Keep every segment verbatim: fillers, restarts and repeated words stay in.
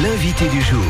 l'invité du jour.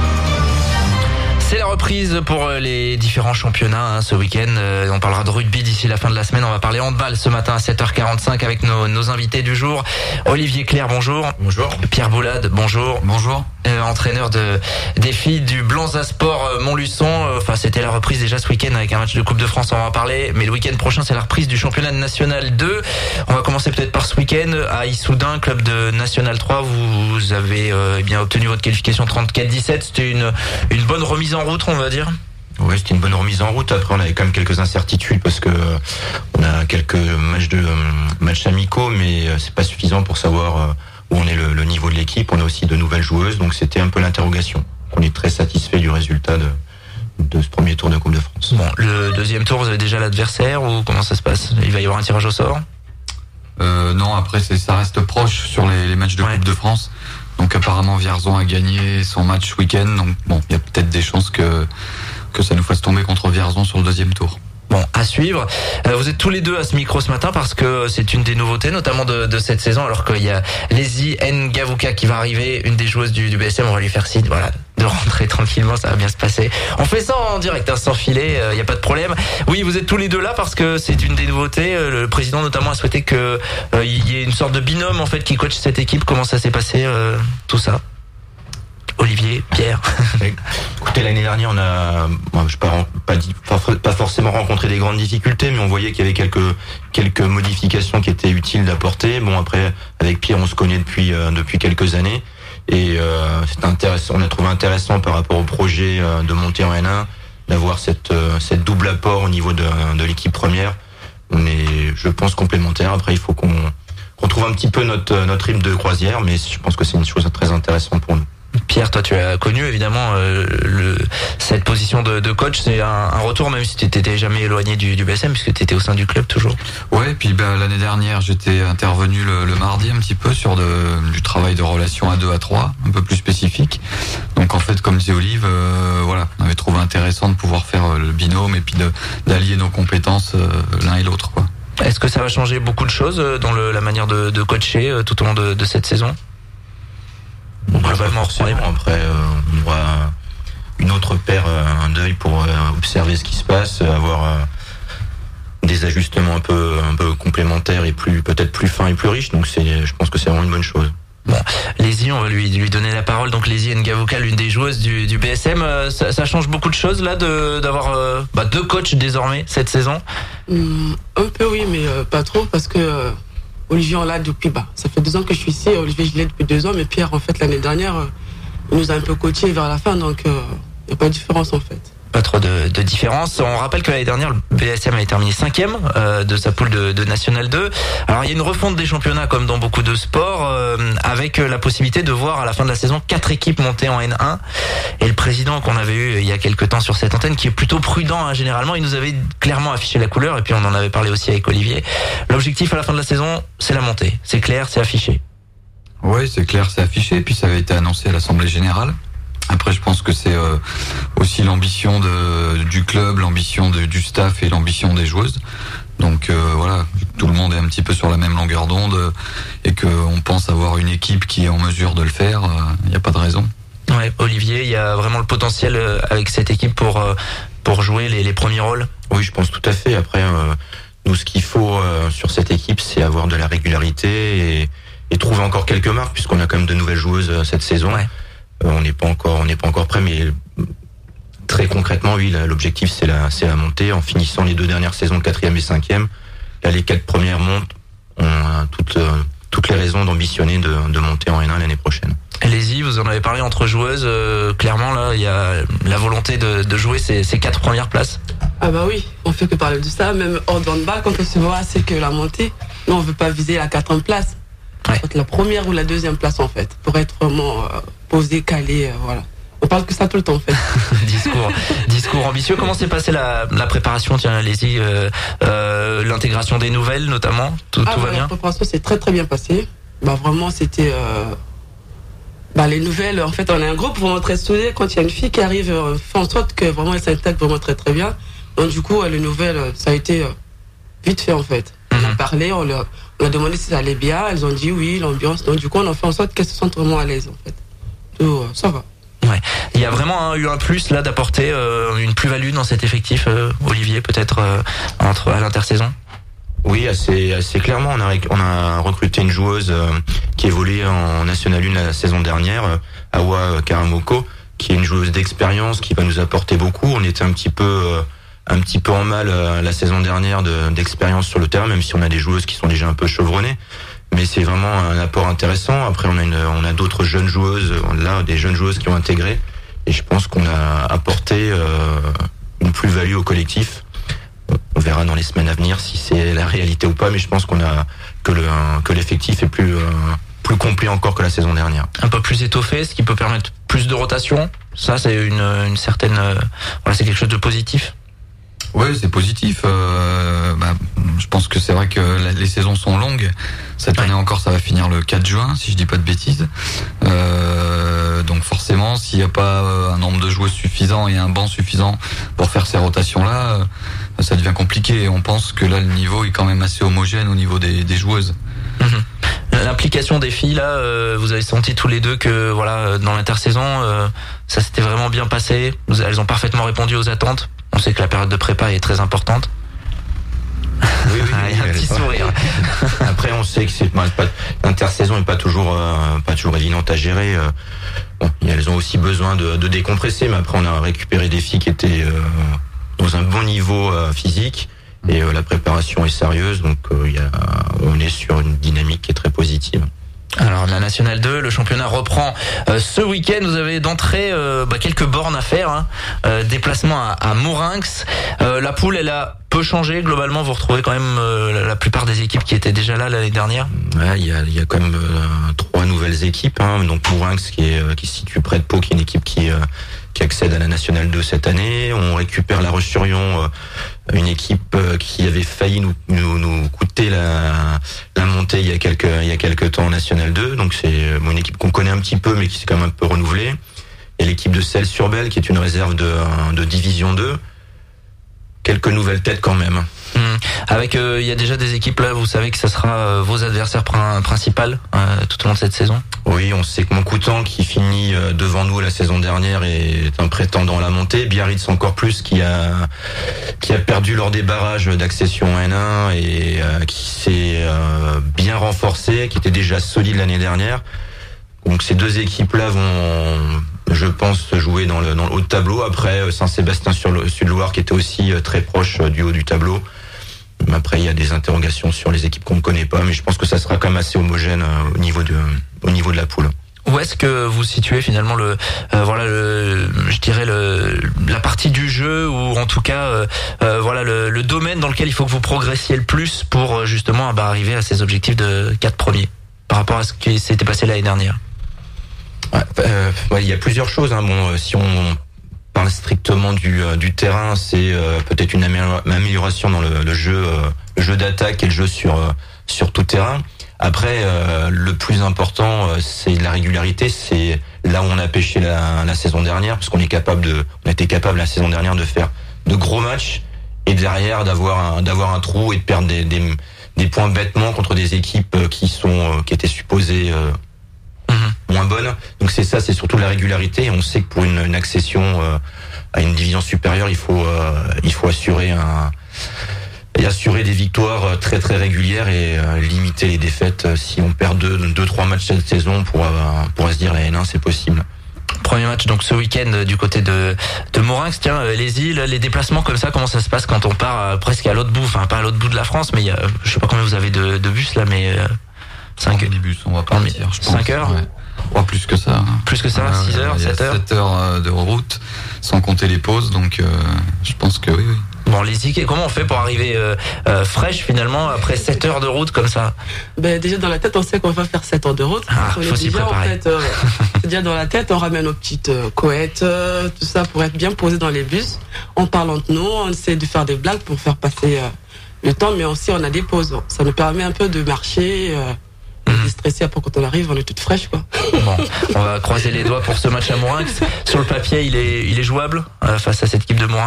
C'est la reprise pour les différents championnats hein, ce week-end. Euh, on parlera de rugby d'ici la fin de la semaine. On va parler handball ce matin à sept heures quarante-cinq avec nos, nos invités du jour. Olivier Clerc, bonjour. Bonjour. Pierre Boulade, bonjour. Bonjour. Euh, entraîneur de des filles du Blanza Sport euh, Montluçon. Euh, Enfin, c'était la reprise déjà ce week-end avec un match de Coupe de France. On va en parler. Mais le week-end prochain, c'est la reprise du championnat national deux. On va commencer peut-être par ce week-end à Issoudun, club de National trois. Vous, vous avez euh, eh bien obtenu votre qualification trente-quatre dix-sept. C'était une une bonne remise en route, on va dire. Oui, c'était une bonne remise en route. Après, on avait quand même quelques incertitudes parce que euh, on a quelques matchs de euh, matchs amicaux, mais euh, c'est pas suffisant pour savoir euh, où on est le, le niveau de l'équipe. On a aussi de nouvelles joueuses, donc c'était un peu l'interrogation. On est très satisfait du résultat de de ce premier tour de Coupe de France. Bon, le deuxième tour, vous avez déjà l'adversaire ou comment ça se passe? Il va y avoir un tirage au sort? Euh, non, après c'est, ça reste proche sur les, les matchs de Ouais. Coupe de France. Donc apparemment Vierzon a gagné son match ce week-end. Donc bon, il y a peut-être des chances que que ça nous fasse tomber contre Vierzon sur le deuxième tour. Bon, à suivre. Euh, vous êtes tous les deux à ce micro ce matin parce que c'est une des nouveautés, notamment de, de cette saison, alors qu'il y a Lesi Ngavuka qui va arriver, une des joueuses du, du B S M. On va lui faire signe, voilà, de rentrer tranquillement, ça va bien se passer. On fait ça en direct, hein, sans filet, il euh, n'y a pas de problème. Oui, vous êtes tous les deux là parce que c'est une des nouveautés. Euh, le président notamment a souhaité que euh, il y ait une sorte de binôme en fait qui coach cette équipe. Comment ça s'est passé euh, tout ça? Olivier, Pierre. Écoutez, l'année dernière, on a, moi, je pas, pas, dit- pas, pas forcément rencontré des grandes difficultés, mais on voyait qu'il y avait quelques quelques modifications qui étaient utiles d'apporter. Bon, après, avec Pierre, on se connaît depuis euh, depuis quelques années, et euh, c'est intéressant. On a trouvé intéressant par rapport au projet euh, de monter en N un, d'avoir cette euh, cette double apport au niveau de de l'équipe première. On est, je pense, complémentaires. Après, il faut qu'on qu'on trouve un petit peu notre notre rythme de croisière, mais je pense que c'est une chose très intéressante pour nous. Pierre, toi tu as connu évidemment euh, le, cette position de, de coach, c'est un, un retour même si tu t'étais jamais éloigné du, du B S M puisque tu étais au sein du club toujours. Ouais, et puis ben, l'année dernière j'étais intervenu le, le mardi un petit peu sur de, du travail de relation à deux à trois, un peu plus spécifique. Donc en fait, comme disait Olive, euh, voilà, on avait trouvé intéressant de pouvoir faire euh, le binôme et puis de, d'allier nos compétences euh, l'un et l'autre, quoi. Est-ce que ça va changer beaucoup de choses euh, dans le, la manière de, de coacher euh, tout au long de, de cette saison? Bon, Globalement, pas forcément. Après, euh, on aura une autre paire, euh, un œil pour euh, observer ce qui se passe, euh, avoir euh, des ajustements un peu, un peu complémentaires et plus, peut-être plus fins et plus riches. Donc, c'est, je pense que c'est vraiment une bonne chose. Bon, Lesi, on va lui, lui donner la parole. Donc Lesi Ngavuka, l'une des joueuses du, du B S M, euh, ça, ça change beaucoup de choses là de d'avoir euh, bah, deux coachs désormais cette saison. Mmh, un peu oui, mais euh, pas trop parce que euh, Olivier on l'a depuis bah ça fait deux ans que je suis ici. Olivier je l'ai depuis deux ans, mais Pierre en fait l'année dernière euh, il nous a un peu coaché vers la fin, donc il euh, n'y a pas de différence en fait. Pas trop de, de différence. On rappelle que l'année dernière, le B S M a terminé cinquième euh, de sa poule de, de National deux. Alors il y a une refonte des championnats comme dans beaucoup de sports, euh, avec la possibilité de voir à la fin de la saison quatre équipes monter en N un. Et le président qu'on avait eu il y a quelques temps sur cette antenne, qui est plutôt prudent hein, généralement, il nous avait clairement affiché la couleur. Et puis on en avait parlé aussi avec Olivier. L'objectif à la fin de la saison, c'est la montée. C'est clair, c'est affiché. Oui, c'est clair, c'est affiché, puis ça avait été annoncé à l'Assemblée Générale. Après, je pense que c'est euh, aussi l'ambition de, du club, l'ambition de, du staff et l'ambition des joueuses. Donc euh, voilà, tout le monde est un petit peu sur la même longueur d'onde euh, et qu'on pense avoir une équipe qui est en mesure de le faire, il euh, n'y a pas de raison. Ouais, Olivier, il y a vraiment le potentiel euh, avec cette équipe pour euh, pour jouer les, les premiers rôles. Oui, je pense tout à fait. Après, euh, nous, ce qu'il faut euh, sur cette équipe, c'est avoir de la régularité et, et trouver encore quelques marques, puisqu'on a quand même de nouvelles joueuses euh, cette saison. Ouais. Euh, on n'est pas encore, on n'est pas encore prêt, mais très concrètement, oui, là, l'objectif c'est la, c'est la montée. En finissant les deux dernières saisons, quatrième et cinquième, là les quatre premières montent. On a toutes, euh, toutes les raisons d'ambitionner de, de monter en N un l'année prochaine. Allez-y, vous en avez parlé entre joueuses. Euh, clairement, là, il y a la volonté de, de jouer ces, ces quatre premières places. Ah bah oui, on fait que parler de ça, même hors de handball, quand on se voit, c'est que la montée, nous on veut pas viser la quatrième place. Ouais. La première ou la deuxième place en fait, pour être vraiment euh, posé, calé, euh, voilà. On parle que ça tout le temps en fait. discours, discours ambitieux. Comment s'est passée la, la préparation? Tiens, allez-y, euh, euh, l'intégration des nouvelles notamment. Tout, ah tout bah, va bien. La préparation s'est très très bien passée. Bah vraiment c'était, euh, bah les nouvelles. En fait, on est un groupe vraiment très soudé. Quand il y a une fille qui arrive, euh, fait en sorte que vraiment elle s'intègre vraiment très très bien. Donc du coup, euh, les nouvelles, euh, ça a été euh, vite fait en fait. On a parlé, on leur, on a demandé si ça allait bien, elles ont dit oui, l'ambiance. Donc du coup, on a fait en sorte qu'elles se sentent vraiment à l'aise en fait. tout, ça va. Ouais. Il y a vraiment hein, eu un plus là d'apporter euh, une plus-value dans cet effectif, euh, Olivier, peut-être euh, entre à l'intersaison. Oui, assez, assez clairement. On a, on a recruté une joueuse euh, qui évoluait en National un la saison dernière, euh, Awa Karamoko, qui est une joueuse d'expérience qui va nous apporter beaucoup. On était un petit peu, euh, un petit peu en mal euh, la saison dernière de, d'expérience sur le terrain, même si on a des joueuses qui sont déjà un peu chevronnées. Mais c'est vraiment un apport intéressant. Après, on a une, on a d'autres jeunes joueuses, là, des jeunes joueuses qui ont intégré. Et je pense qu'on a apporté euh, une plus-value au collectif. On verra dans les semaines à venir si c'est la réalité ou pas, mais je pense qu'on a que le que l'effectif est plus euh, plus complet encore que la saison dernière. Un peu plus étoffé, ce qui peut permettre plus de rotation. Ça, c'est une une certaine, euh, voilà, c'est quelque chose de positif. Oui, c'est positif. Euh, bah, je pense que c'est vrai que la, les saisons sont longues. Cette année encore, ça va finir le quatre juin, si je dis pas de bêtises. Euh, donc forcément, s'il n'y a pas un nombre de joueurs suffisant et un banc suffisant pour faire ces rotations-là, ça devient compliqué. On pense que là, le niveau est quand même assez homogène au niveau des, des joueuses. Mmh. L'implication des filles, là, euh, vous avez senti tous les deux que voilà, dans l'intersaison, euh, ça s'était vraiment bien passé. Elles ont parfaitement répondu aux attentes. On sait que la période de prépa est très importante. Oui, oui, il y a un petit sourire. Après, on sait que c'est pas, l'intersaison est pas toujours euh, pas toujours évidente à gérer. Euh, bon, elles ont aussi besoin de, de décompresser, mais après on a récupéré des filles qui étaient euh, dans un bon niveau euh, physique et euh, la préparation est sérieuse, donc euh, y a, on est sur une dynamique qui est très positive. Alors la Nationale deux, le championnat reprend euh, ce week-end. Vous avez d'entrée euh, bah, quelques bornes à faire, hein. euh, déplacement à, à Mourinx. Euh, la poule, elle a peu changé globalement. Vous retrouvez quand même euh, la plupart des équipes qui étaient déjà là l'année dernière. Ouais, il y a, il y a quand même euh, trois nouvelles équipes. Hein. Donc Mourinx qui est euh, qui se situe près de Pau, qui est une équipe qui euh, qui accède à la Nationale deux cette année. On récupère La Roche-sur-Yon, euh, une équipe euh, qui avait failli nous, nous, nous coûter la, la montée il y a quelques il y a quelques temps en Nationale deux. Donc c'est bon, une équipe qu'on connaît un petit peu, mais qui s'est quand même un peu renouvelée. Et l'équipe de Celles-sur-Belle, qui est une réserve de, de Division deux. Quelques nouvelles têtes quand même. Mmh. Avec, il euh, y a déjà des équipes là, vous savez que ça sera euh, vos adversaires prin- principaux euh, tout au long de cette saison. Oui, on sait que Montcoutan, qui finit euh, devant nous la saison dernière, est un prétendant à la montée. Biarritz encore plus, qui a qui a perdu lors des barrages d'accession en N un et euh, qui s'est euh, bien renforcé, qui était déjà solide l'année dernière. Donc ces deux équipes-là vont, je pense, jouer dans le, dans le haut de tableau. Après, Saint-Sébastien sur le Sud-Loire, qui était aussi très proche du haut du tableau. Après, il y a des interrogations sur les équipes qu'on ne connaît pas, mais je pense que ça sera quand même assez homogène au niveau de, au niveau de la poule. Où est-ce que vous situez finalement le, euh, voilà, le, je dirais le, la partie du jeu ou en tout cas, euh, euh, voilà le, le domaine dans lequel il faut que vous progressiez le plus pour justement bah, arriver à ces objectifs de quatre premiers par rapport à ce qui s'était passé l'année dernière. Ouais, euh, ouais, il y a plusieurs choses. Hein. Bon, euh, si on parle strictement du, euh, du terrain, c'est euh, peut-être une amélioration dans le, le jeu, euh, le jeu d'attaque et le jeu sur euh, sur tout terrain. Après, euh, le plus important, euh, c'est la régularité. C'est là où on a pêché la, la saison dernière, parce qu'on est capable de, on a été capable la saison dernière de faire de gros matchs et derrière d'avoir un, d'avoir un trou et de perdre des, des, des points bêtement contre des équipes qui sont, qui étaient supposées euh, Mmh. moins bonne. Donc c'est ça, c'est surtout la régularité. Et on sait que pour une, une accession euh, à une division supérieure, il faut euh, il faut assurer un et assurer des victoires très très régulières et euh, limiter les défaites. Si on perd deux deux trois matchs cette saison, on pourra on pourra se dire la N un c'est possible. Premier match donc ce week-end du côté de de Mourinx. Tiens, les îles, les déplacements comme ça, comment ça se passe quand on part presque à l'autre bout, enfin pas à l'autre bout de la France, mais il y a, je sais pas combien vous avez de, de bus là, mais euh, cinq bus, on va partir, je pense. cinq heures. Ouais. Oh, plus que ça. Plus que ça, six heures, sept heures. sept heures de route, sans compter les pauses, donc euh, je pense que oui, oui. Bon, les I K, comment on fait pour arriver euh, euh, fraîche finalement après sept heures de route comme ça? Ben déjà dans la tête, on sait qu'on va faire sept heures de route. Ah, on faut est s'y déjà, préparer. En fait, euh, déjà dans la tête, on ramène nos petites euh, couettes, euh, tout ça pour être bien posé dans les bus. On parle entre nous, on essaie de faire des blagues pour faire passer euh, le temps, mais aussi on a des pauses. Ça nous permet un peu de marcher. Euh, Stressé après quand on arrive, on est toute fraîche quoi. Bon, on va croiser les doigts pour ce match à Mourinx. Sur le papier, il est, il est jouable euh, face à cette équipe de Mourinx.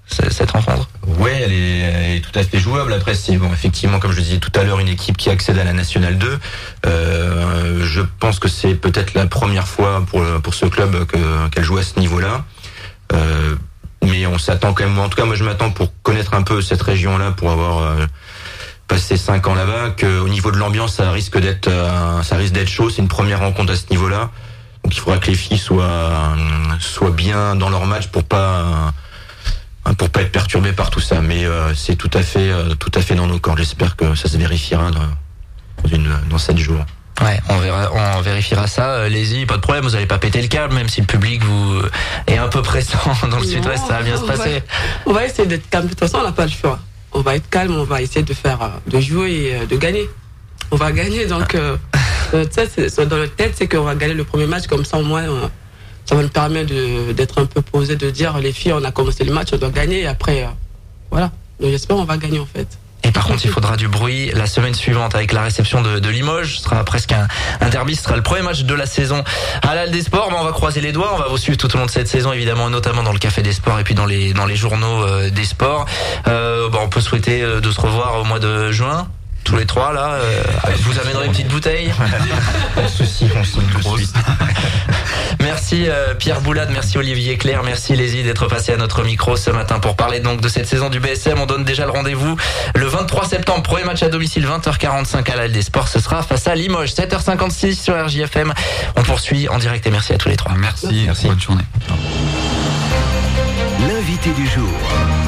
cette rencontre? Ouais, elle est, elle est tout à fait jouable. Après, c'est bon, effectivement, comme je le disais tout à l'heure, une équipe qui accède à la Nationale deux. Euh, je pense que c'est peut-être la première fois pour pour ce club que qu'elle joue à ce niveau-là. Euh, mais on s'attend quand même. En tout cas, moi, je m'attends pour connaître un peu cette région-là, pour avoir euh, passé cinq ans là-bas, qu'au niveau de l'ambiance, ça risque d'être, euh, ça risque d'être chaud. C'est une première rencontre à ce niveau-là, donc il faudra que les filles soient soient bien dans leur match pour pas pour pas être perturbées par tout ça. Mais euh, c'est tout à fait euh, tout à fait dans nos corps. J'espère que ça se vérifiera dans dans, une, dans sept jours. Ouais, on verra, on vérifiera ça. Euh, les-y, pas de problème, vous allez pas péter le câble, même si le public vous est un peu pressant dans le non, sud-ouest, ça va bien se passer. Va, on va essayer d'être calme. De toute façon, on n'a pas le choix. On va être calme, on va essayer de faire, de jouer et de gagner. On va gagner, donc euh, dans notre tête, c'est, dans notre tête, c'est qu'on va gagner le premier match, comme ça au moins. Euh, ça va nous permettre de, d'être un peu posé, de dire les filles, on a commencé le match, on doit gagner, et après, euh, voilà. Donc j'espère qu'on va gagner en fait. Et par contre, il faudra du bruit la semaine suivante avec la réception de, de Limoges. Ce sera presque un, un derby. Ce sera le premier match de la saison à l'Halle des Sports. Mais on va croiser les doigts. On va vous suivre tout au long de cette saison, évidemment, notamment dans le Café des Sports et puis dans les dans les journaux euh, des sports. Euh, bon, on peut souhaiter euh, de se revoir au mois de juin. Tous les trois là, euh, vous amènerez une petite bouteille. Pas de soucis, on signe tout de suite. Merci euh, Pierre Boulade, merci Olivier Clerc, merci Lézy d'être passé à notre micro ce matin pour parler donc de cette saison du B S M. On donne déjà le rendez-vous le vingt-trois septembre, premier match à domicile, vingt heures quarante-cinq à l'Halle des Sports. Ce sera face à Limoges, sept heures cinquante-six sur R J F M. On poursuit en direct et merci à tous les trois. Merci, merci. Bonne journée. L'invité du jour.